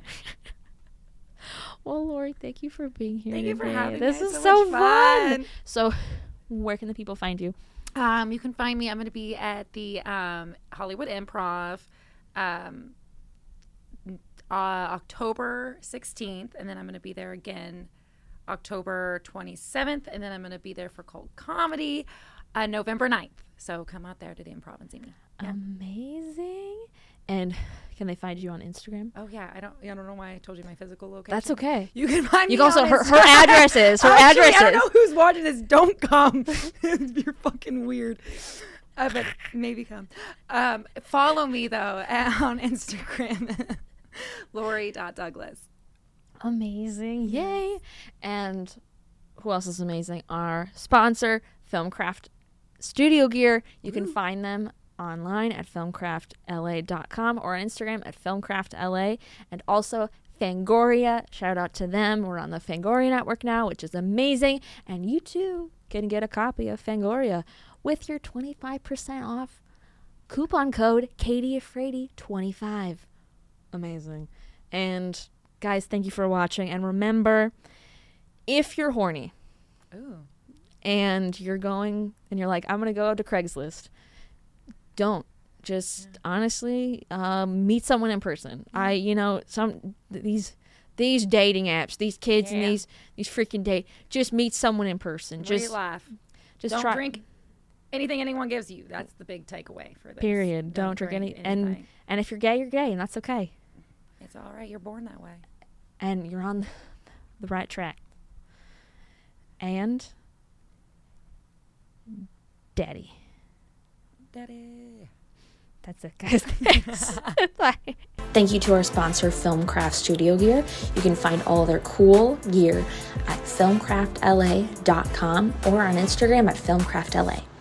Well, Lori, thank you for being here. Thank you for today. having This me. is It's so much fun. fun. So, where can the people find you? Um, you can find me. I'm going to be at the um, Hollywood Improv, um, uh, October sixteenth, and then I'm going to be there again October twenty-seventh, and then I'm going to be there for Cult Comedy uh, November ninth. So come out there to the Improv and see me. Yeah. Amazing. And can they find you on Instagram? Oh yeah, I don't. I don't know why I told you my physical location. That's okay. You can find you me. You also on her, Instagram. her addresses. Her Actually, addresses. I don't know who's watching this. Don't come. You're fucking weird. Uh, but maybe come. Um, follow me though on Instagram, Lori dot Douglas. Amazing. Yay. And who else is amazing? Our sponsor, Filmcraft Studio Gear. You can find them online at filmcraft L A dot com or on Instagram at filmcraft L A. And also Fangoria. Shout out to them. We're on the Fangoria network now, which is amazing. And you too can get a copy of Fangoria with your twenty-five percent off coupon code Katie Afraidy twenty-five. Amazing. And guys, thank you for watching. And remember, if you're horny Ooh. and you're going and you're like, I'm going to go to Craigslist, don't. Just yeah. honestly um, meet someone in person. Yeah. I, you know, some these these dating apps, these kids yeah. and these these freaking date. Just meet someone in person. Great just laugh. Just don't try. drink anything anyone gives you. That's the big takeaway for this. Period. Don't, don't drink, drink any. Anything. And and if you're gay, you're gay, and that's okay. It's all right. You're born that way. And you're on the right track. And Daddy. Daddy. That's it, guys. Bye. Thank you to our sponsor, Filmcraft Studio Gear. You can find all their cool gear at filmcraft L A dot com or on Instagram at filmcraft L A.